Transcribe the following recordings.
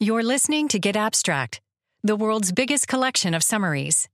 You're listening to Get Abstract, the world's biggest collection of summaries.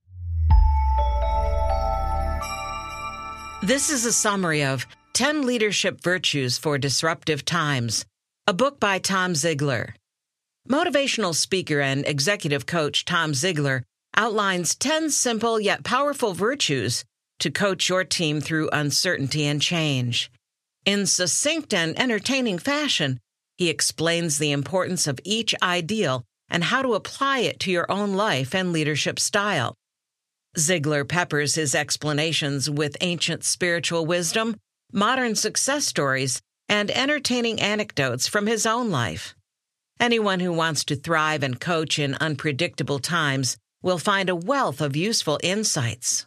This is a summary of 10 Leadership Virtues for Disruptive Times, a book by Tom Ziglar. Motivational speaker and executive coach Tom Ziglar outlines 10 simple yet powerful virtues to coach your team through uncertainty and change. In succinct and entertaining fashion, he explains the importance of each ideal and how to apply it to your own life and leadership style. Ziglar peppers his explanations with ancient spiritual wisdom, modern success stories, and entertaining anecdotes from his own life. Anyone who wants to thrive and coach in unpredictable times will find a wealth of useful insights.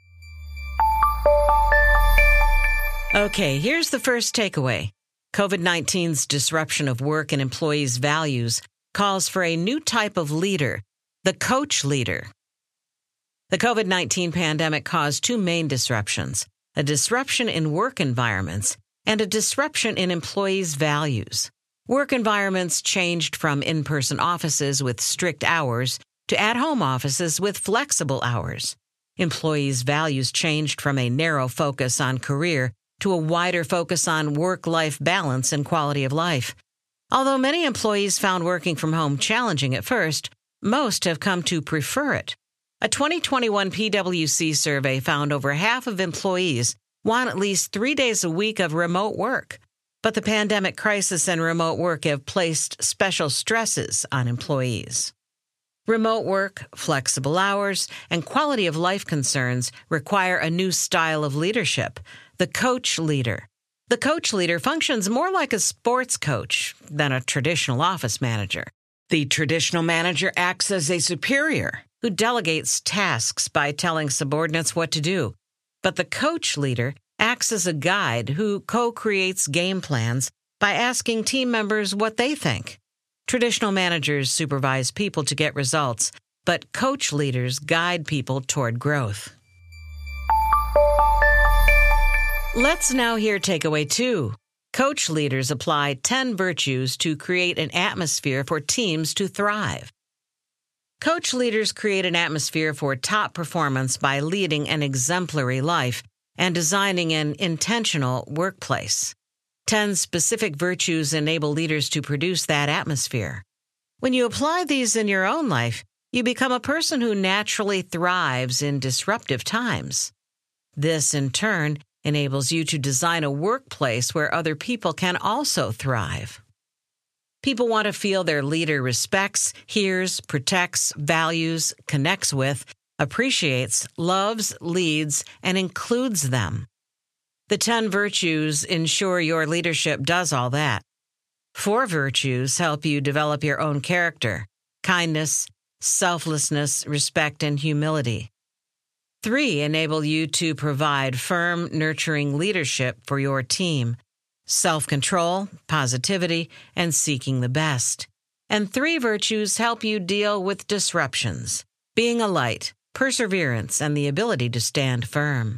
Okay, here's the first takeaway. COVID-19's disruption of work and employees' values calls for a new type of leader, the coach leader. The COVID-19 pandemic caused two main disruptions, a disruption in work environments and a disruption in employees' values. Work environments changed from in-person offices with strict hours to at-home offices with flexible hours. Employees' values changed from a narrow focus on career to a wider focus on work-life balance and quality of life. Although many employees found working from home challenging at first, most have come to prefer it. A 2021 PwC survey found over half of employees want at least 3 days a week of remote work. But the pandemic crisis and remote work have placed special stresses on employees. Remote work, flexible hours, and quality of life concerns require a new style of leadership, the coach leader. The coach leader functions more like a sports coach than a traditional office manager. The traditional manager acts as a superior who delegates tasks by telling subordinates what to do. But the coach leader acts as a guide who co-creates game plans by asking team members what they think. Traditional managers supervise people to get results, but coach leaders guide people toward growth. Let's now hear takeaway 2. Coach leaders apply 10 virtues to create an atmosphere for teams to thrive. Coach leaders create an atmosphere for top performance by leading an exemplary life and designing an intentional workplace. 10 specific virtues enable leaders to produce that atmosphere. When you apply these in your own life, you become a person who naturally thrives in disruptive times. This, in turn, enables you to design a workplace where other people can also thrive. People want to feel their leader respects, hears, protects, values, connects with, appreciates, loves, leads, and includes them. The 10 virtues ensure your leadership does all that. 4 virtues help you develop your own character: kindness, selflessness, respect, and humility. 3 enable you to provide firm, nurturing leadership for your team: self-control, positivity, and seeking the best. And 3 virtues help you deal with disruptions: being a light, perseverance, and the ability to stand firm.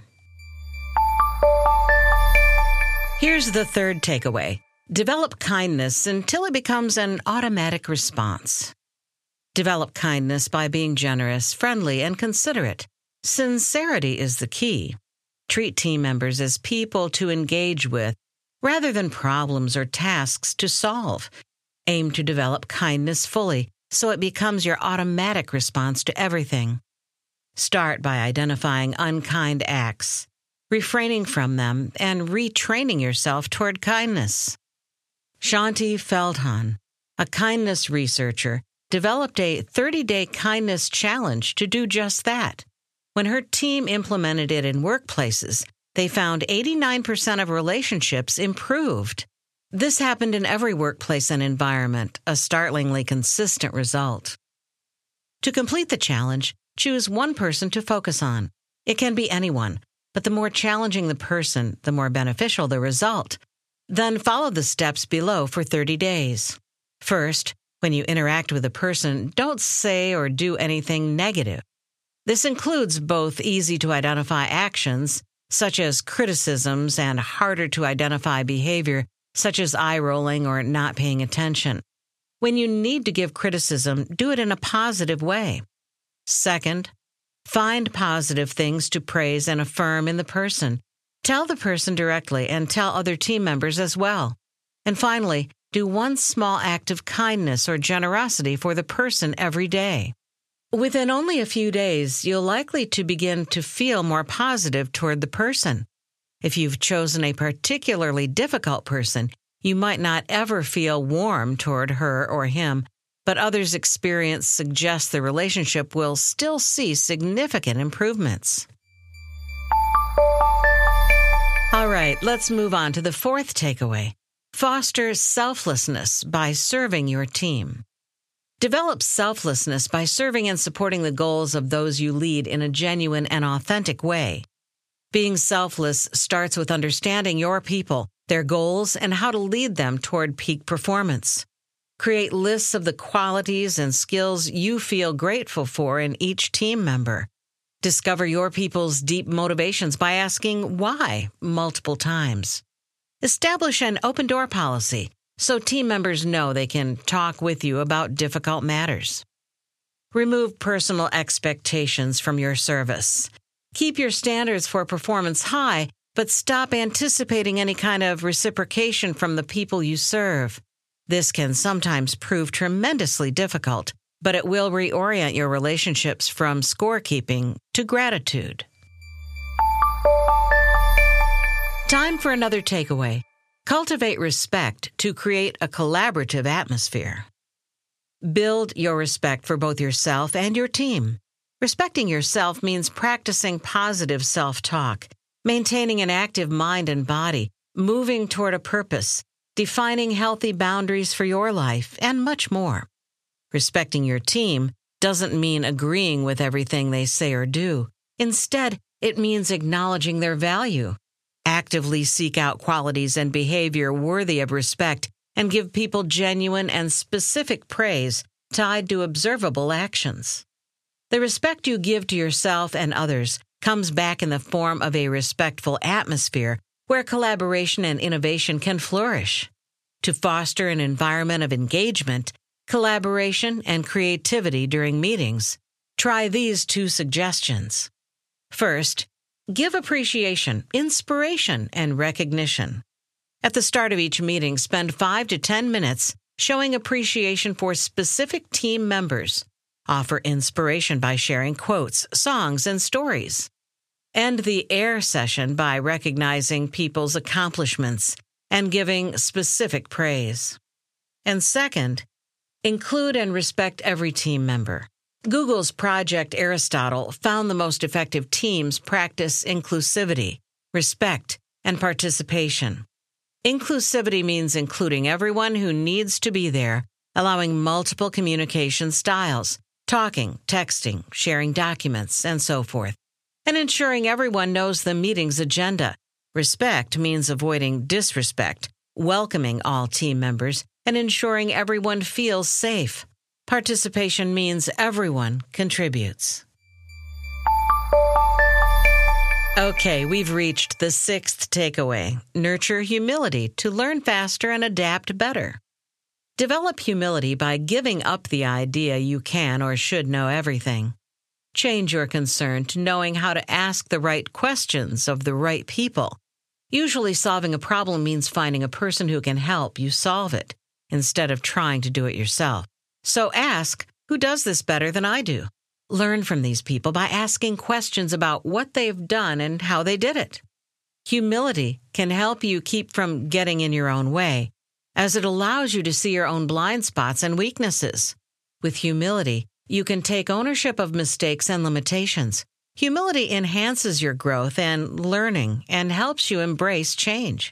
Here's the third takeaway. Develop kindness until it becomes an automatic response. Develop kindness by being generous, friendly, and considerate. Sincerity is the key. Treat team members as people to engage with, rather than problems or tasks to solve. Aim to develop kindness fully, so it becomes your automatic response to everything. Start by identifying unkind acts, refraining from them, and retraining yourself toward kindness. Shanti Feldhahn, a kindness researcher, developed a 30-day kindness challenge to do just that. When her team implemented it in workplaces, they found 89% of relationships improved. This happened in every workplace and environment, a startlingly consistent result. To complete the challenge, choose one person to focus on. It can be anyone, but the more challenging the person, the more beneficial the result. Then follow the steps below for 30 days. First, when you interact with a person, don't say or do anything negative. This includes both easy-to-identify actions, such as criticisms, and harder-to-identify behavior, such as eye-rolling or not paying attention. When you need to give criticism, do it in a positive way. Second, find positive things to praise and affirm in the person. Tell the person directly and tell other team members as well. And finally, do one small act of kindness or generosity for the person every day. Within only a few days, you'll likely to begin to feel more positive toward the person. If you've chosen a particularly difficult person, you might not ever feel warm toward her or him, but others' experience suggests the relationship will still see significant improvements. All right, let's move on to the fourth takeaway. Foster selflessness by serving your team. Develop selflessness by serving and supporting the goals of those you lead in a genuine and authentic way. Being selfless starts with understanding your people, their goals, and how to lead them toward peak performance. Create lists of the qualities and skills you feel grateful for in each team member. Discover your people's deep motivations by asking why multiple times. Establish an open-door policy so team members know they can talk with you about difficult matters. Remove personal expectations from your service. Keep your standards for performance high, but stop anticipating any kind of reciprocation from the people you serve. This can sometimes prove tremendously difficult, but it will reorient your relationships from scorekeeping to gratitude. Time for another takeaway. Cultivate respect to create a collaborative atmosphere. Build your respect for both yourself and your team. Respecting yourself means practicing positive self-talk, maintaining an active mind and body, moving toward a purpose, defining healthy boundaries for your life, and much more. Respecting your team doesn't mean agreeing with everything they say or do. Instead, it means acknowledging their value. Actively seek out qualities and behavior worthy of respect and give people genuine and specific praise tied to observable actions. The respect you give to yourself and others comes back in the form of a respectful atmosphere where collaboration and innovation can flourish. To foster an environment of engagement, collaboration, and creativity during meetings, try these 2 suggestions. First, give appreciation, inspiration, and recognition. At the start of each meeting, spend 5 to 10 minutes showing appreciation for specific team members. Offer inspiration by sharing quotes, songs, and stories. End the air session by recognizing people's accomplishments and giving specific praise. And second, include and respect every team member. Google's Project Aristotle found the most effective teams practice inclusivity, respect, and participation. Inclusivity means including everyone who needs to be there, allowing multiple communication styles, talking, texting, sharing documents, and so forth, and ensuring everyone knows the meeting's agenda. Respect means avoiding disrespect, welcoming all team members, and ensuring everyone feels safe. Participation means everyone contributes. Okay, we've reached the 6th takeaway. Nurture humility to learn faster and adapt better. Develop humility by giving up the idea you can or should know everything. Change your concern to knowing how to ask the right questions of the right people. Usually solving a problem means finding a person who can help you solve it, instead of trying to do it yourself. So ask, who does this better than I do? Learn from these people by asking questions about what they've done and how they did it. Humility can help you keep from getting in your own way, as it allows you to see your own blind spots and weaknesses. With humility, you can take ownership of mistakes and limitations. Humility enhances your growth and learning and helps you embrace change.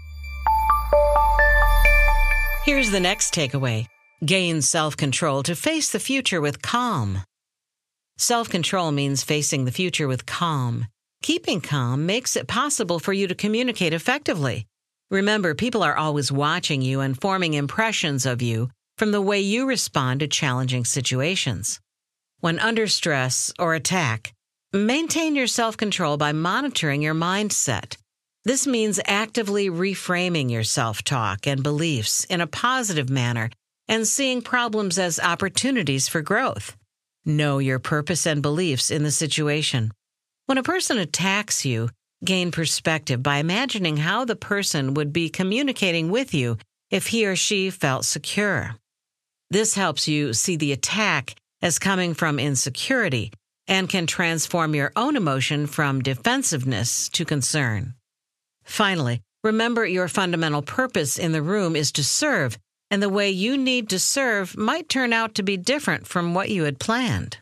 Here's the next takeaway. Gain self-control to face the future with calm. Self-control means facing the future with calm. Keeping calm makes it possible for you to communicate effectively. Remember, people are always watching you and forming impressions of you from the way you respond to challenging situations. When under stress or attack, maintain your self-control by monitoring your mindset. This means actively reframing your self-talk and beliefs in a positive manner and seeing problems as opportunities for growth. Know your purpose and beliefs in the situation. When a person attacks you, gain perspective by imagining how the person would be communicating with you if he or she felt secure. This helps you see the attack as coming from insecurity and can transform your own emotion from defensiveness to concern. Finally, remember your fundamental purpose in the room is to serve, and the way you need to serve might turn out to be different from what you had planned.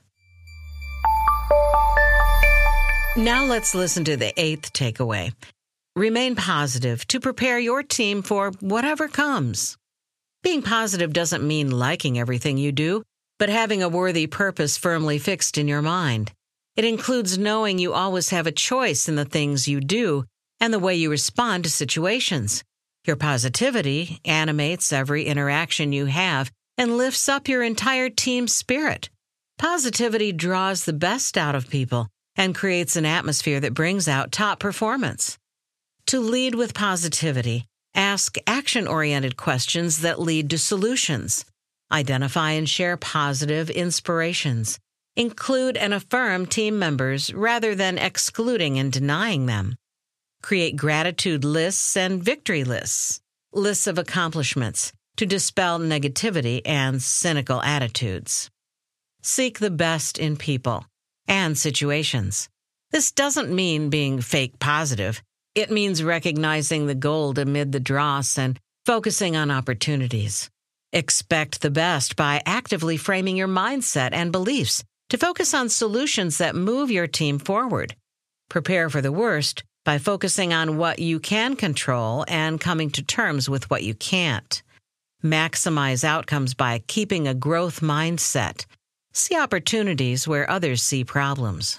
Now let's listen to the 8th takeaway. Remain positive to prepare your team for whatever comes. Being positive doesn't mean liking everything you do, but having a worthy purpose firmly fixed in your mind. It includes knowing you always have a choice in the things you do and the way you respond to situations. Your positivity animates every interaction you have and lifts up your entire team's spirit. Positivity draws the best out of people and creates an atmosphere that brings out top performance. To lead with positivity, ask action-oriented questions that lead to solutions. Identify and share positive inspirations. Include and affirm team members rather than excluding and denying them. Create gratitude lists and victory lists, lists of accomplishments, to dispel negativity and cynical attitudes. Seek the best in people and situations. This doesn't mean being fake positive. It means recognizing the gold amid the dross and focusing on opportunities. Expect the best by actively framing your mindset and beliefs to focus on solutions that move your team forward. Prepare for the worst by focusing on what you can control and coming to terms with what you can't. Maximize outcomes by keeping a growth mindset. See opportunities where others see problems.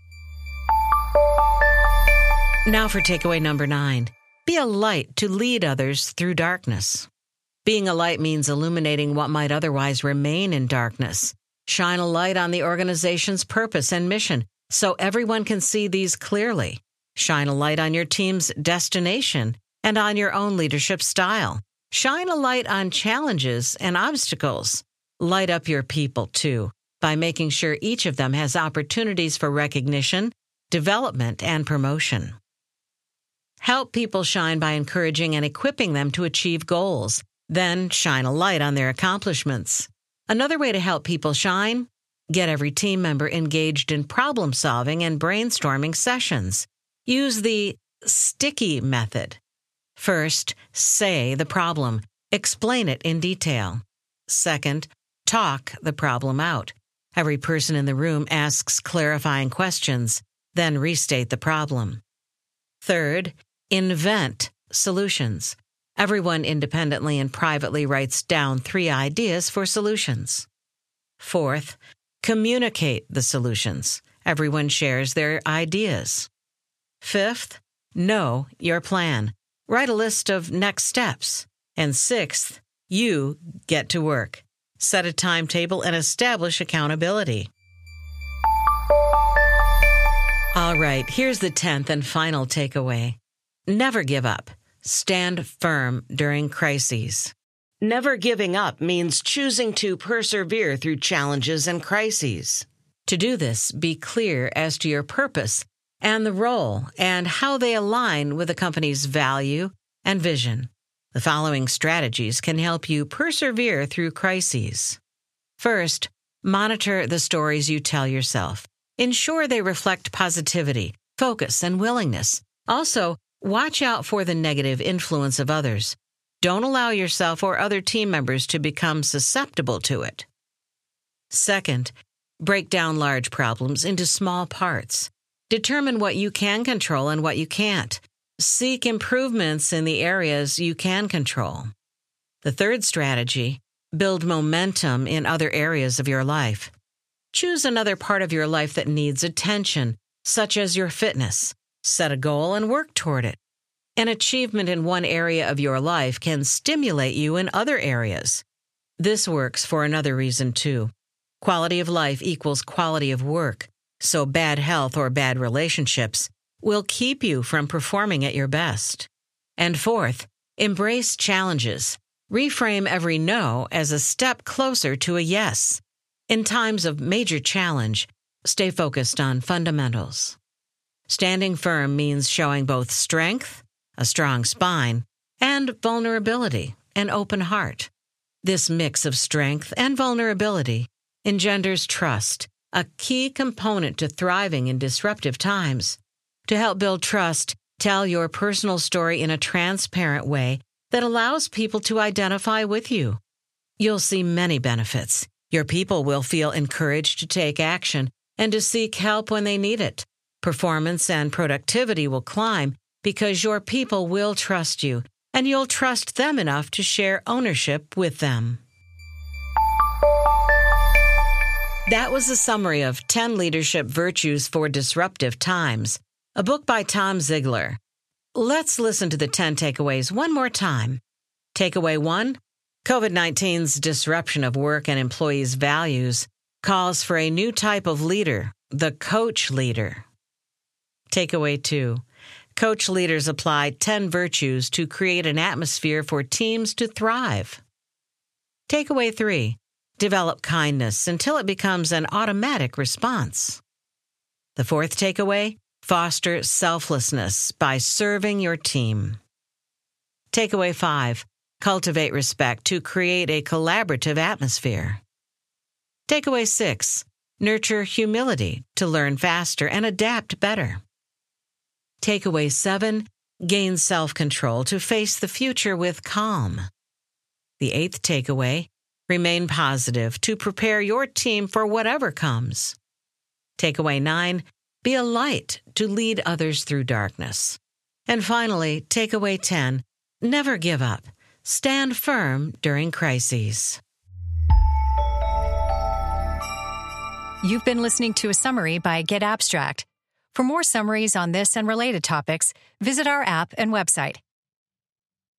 Now for takeaway number 9. Be a light to lead others through darkness. Being a light means illuminating what might otherwise remain in darkness. Shine a light on the organization's purpose and mission so everyone can see these clearly. Shine a light on your team's destination and on your own leadership style. Shine a light on challenges and obstacles. Light up your people, too, by making sure each of them has opportunities for recognition, development, and promotion. Help people shine by encouraging and equipping them to achieve goals. Then shine a light on their accomplishments. Another way to help people shine? Get every team member engaged in problem-solving and brainstorming sessions. Use the sticky method. First, say the problem. Explain it in detail. Second, talk the problem out. Every person in the room asks clarifying questions, then restate the problem. Third, invent solutions. Everyone independently and privately writes down 3 ideas for solutions. Fourth, communicate the solutions. Everyone shares their ideas. Fifth, know your plan. Write a list of next steps. And sixth, you get to work. Set a timetable and establish accountability. All right, here's the 10th and final takeaway. Never give up. Stand firm during crises. Never giving up means choosing to persevere through challenges and crises. To do this, be clear as to your purpose and the role and how they align with the company's value and vision. The following strategies can help you persevere through crises. First, monitor the stories you tell yourself. Ensure they reflect positivity, focus, and willingness. Also, watch out for the negative influence of others. Don't allow yourself or other team members to become susceptible to it. Second, break down large problems into small parts. Determine what you can control and what you can't. Seek improvements in the areas you can control. The third strategy, build momentum in other areas of your life. Choose another part of your life that needs attention, such as your fitness. Set a goal and work toward it. An achievement in one area of your life can stimulate you in other areas. This works for another reason, too. Quality of life equals quality of work, so bad health or bad relationships will keep you from performing at your best. And fourth, embrace challenges. Reframe every no as a step closer to a yes. In times of major challenge, stay focused on fundamentals. Standing firm means showing both strength, a strong spine, and vulnerability, an open heart. This mix of strength and vulnerability engenders trust, a key component to thriving in disruptive times. To help build trust, tell your personal story in a transparent way that allows people to identify with you. You'll see many benefits. Your people will feel encouraged to take action and to seek help when they need it. Performance and productivity will climb because your people will trust you, and you'll trust them enough to share ownership with them. That was a summary of 10 Leadership Virtues for Disruptive Times, a book by Tom Ziglar. Let's listen to the 10 takeaways one more time. Takeaway 1, COVID-19's disruption of work and employees' values calls for a new type of leader, the coach leader. Takeaway 2, coach leaders apply 10 virtues to create an atmosphere for teams to thrive. Takeaway 3, develop kindness until it becomes an automatic response. The fourth takeaway, foster selflessness by serving your team. Takeaway 5, cultivate respect to create a collaborative atmosphere. Takeaway 6, nurture humility to learn faster and adapt better. Takeaway 7, gain self-control to face the future with calm. The eighth takeaway, remain positive to prepare your team for whatever comes. Takeaway 9, be a light to lead others through darkness. And finally, takeaway 10, never give up. Stand firm during crises. You've been listening to a summary by Get Abstract. For more summaries on this and related topics, visit our app and website,